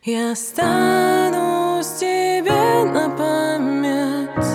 Я останусь тебе на память.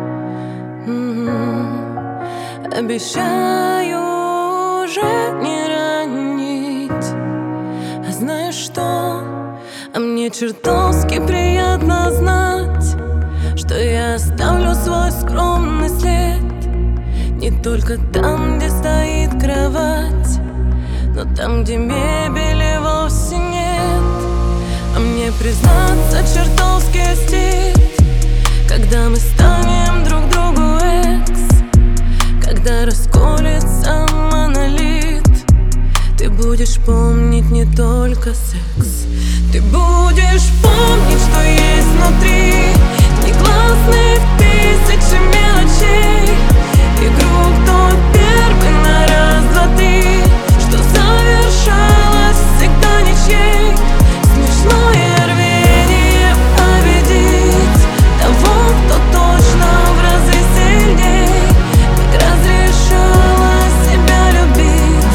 Обещаю уже не ранить. А знаешь что? А мне чертовски приятно знать, что я оставлю свой скромный след. Не только там, где стоит кровать, но там, где мебели вовсе нет. А мне, признаться, чертовски стыд, когда мы станем друг другу экс, когда расколется монолит. Ты будешь помнить не только секс, ты будешь помнить, что есть внутри, негласных тысячи мелочей. Игру «Кто первый» на раз, два, три, что завершалось всегда ничьей. Смешное рвение победить того, кто точно в разы сильней. Так разрешала себя любить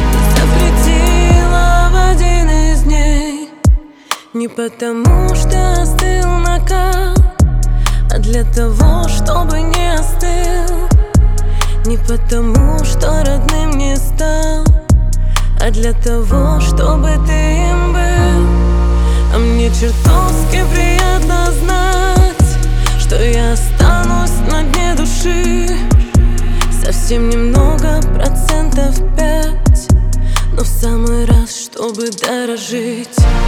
и запретила в один из дней. Не потому, что остыл накал, а для того, чтобы не остыл. Не потому, что родным не стал, а для того, чтобы ты им был. А мне чертовски приятно знать, что я останусь на дне души. Совсем немного, 5%, но в самый раз, чтобы дорожить.